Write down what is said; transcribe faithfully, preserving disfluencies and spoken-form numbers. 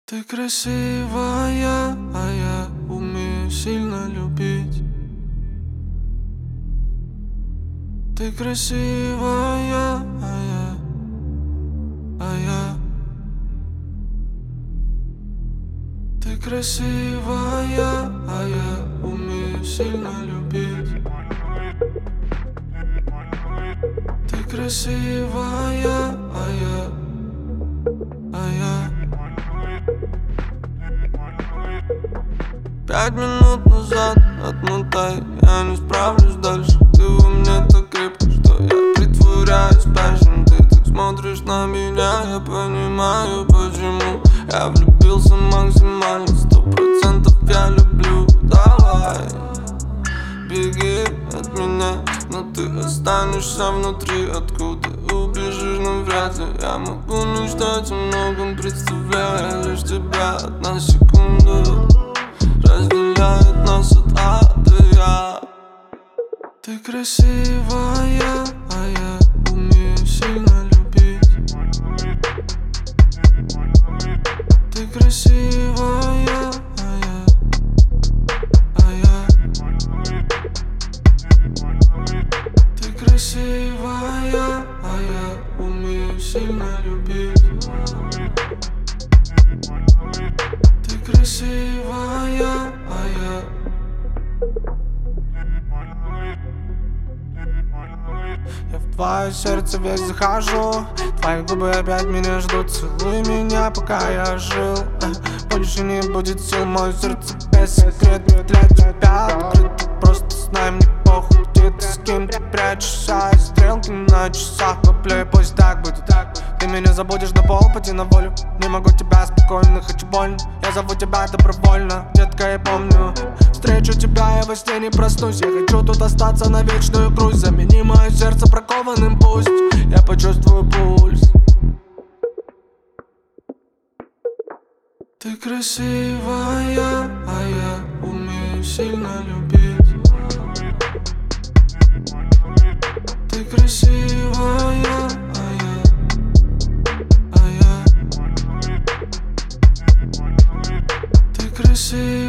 Ты красивая, а я умею сильно любить. Ты красивая, а я, а я. Ты красивая, а я умею сильно любить. Ты красивая, а я, а я. Пять минут назад отмотай, я не справлюсь дальше. Ты во мне так крепко, что я притворяюсь спящим. Ты так смотришь на меня, я понимаю почему. Я влюбился максимально, сто процентов я люблю. Давай, беги от меня, но ты останешься внутри. Откуда убежишь, навряд ли. Я могу мечтать о многом, представляя лишь тебя. Одна секунда разделяет нас от А до Я. Ты красивая, а я умею сильно любить. Ты красивая, а я, а я. Ты красивая, а я умею сильно любить. Ты красивая, а я. Я в твое сердце весь захожу. Твои губы опять меня ждут. Целуй меня, пока я жил. Больше не будет сил, мое сердце без секретов для тебя открыто. Просто знай, мне похуй, где ты, с кем ты прячешься. И стрелки на часах, воплю, пусть так будет. Ты меня забудешь на полпути на волю. Не могу тебя спокойно, хочу больно. Я зову тебя добровольно, детка, я помню. Встречу тебя, я во сне не проснусь. Я хочу тут остаться на вечную грусть. Замени мое сердце бракованным, пусть я почувствую пульс. Ты красивая, а я умею сильно любить. Ты красивая, а я, а я. Ты красивая.